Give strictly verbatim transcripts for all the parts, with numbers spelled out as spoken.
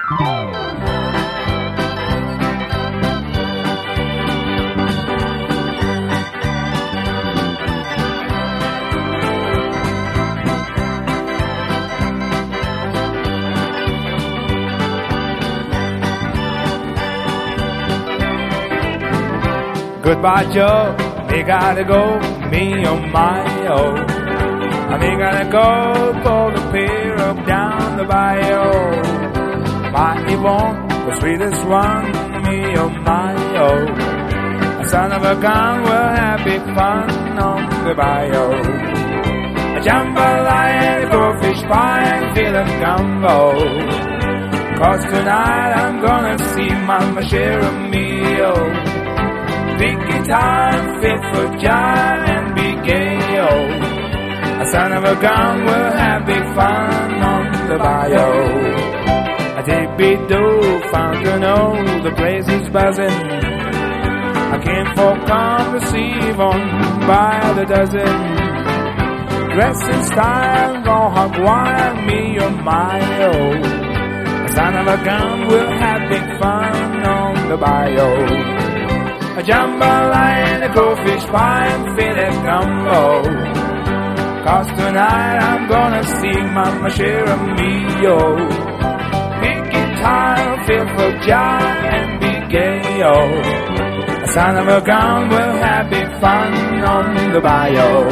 Goodbye, Joe, me gotta go, me on my own. I me gotta go for the pier up down the bayou. My Yvonne, the sweetest one, me on my own. A son of a gun will have big fun on the bayou. A jambalaya, a goldfish pie, and feel a gumbo. Cause tonight I'm gonna see Mama share a meal. Big guitar, fit for John and be gay, oh. A son of a gun will have big fun on the bayou. A dip-be-do, found to know the place is buzzing. I came for come receive on by the dozen. Dress in style, go hog wild, me or my, oh. A son of a gun will have big fun on the bayou. A jambalaya, a goldfish pie, and filet gumbo. Cause tonight I'm gonna see Mama share a meal. Big guitar, feel for joy and be gay, oh. A son of a gun will have big fun on the bayou.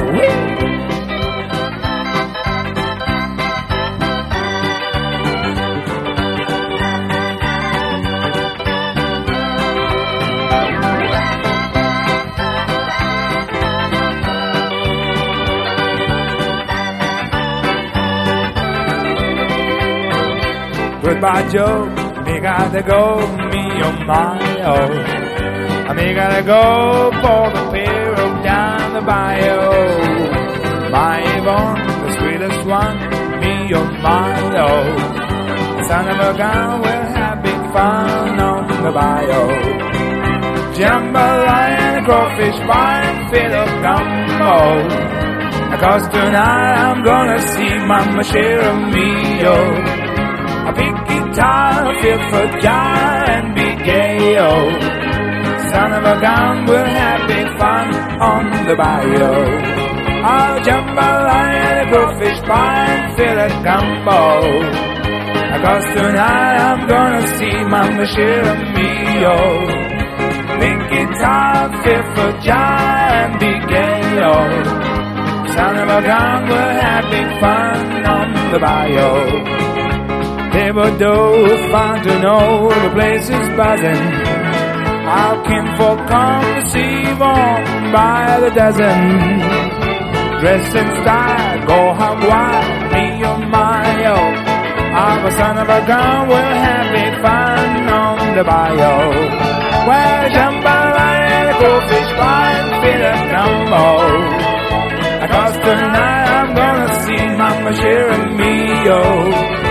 Goodbye, Joe, me gotta go, me on my own. I me gotta go for the pier up down the bayou. My Yvonne, the sweetest one, me on my own. The son of a gun will have big fun on the bayou. Jambalaya, crawfish pie, fit of gumbo. Cause tonight I'm gonna see Mama share a meal. A big guitar, feel for joy and be gay, oh. Son of a gun will have big fun on the bayou. I'll jambalaya, a goldfish pie, and fill a gumbo. Cause tonight I'm gonna see Mama share a meal. Big guitar, feel for joy and be gay, oh. Son of a gun will have big fun on the bayou. They were those fun to know the place is buzzing. Our kinfolk come to receive on by the dozen. Dress in style, go hog wild, me on my own. Our son of a gun will have big fun on the bayou. Well, jambalaya, the goldfish pie, and fit a gumbo. Cause tonight I'm gonna see Mama share a meal.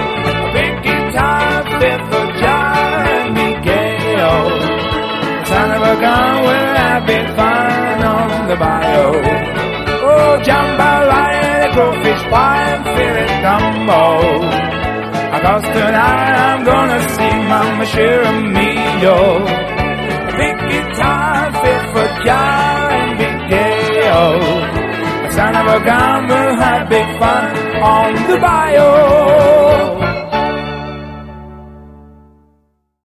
Fit for joy and be gay, oh. Son of a gun will have big fun on the bayou. Oh, jambalaya, the goldfish pie, and filet gumbo. Cause tonight I'm gonna see Mama share a meal. A big guitar, fit for joy and be gay, oh. Son of a gun will have big fun on the bayou.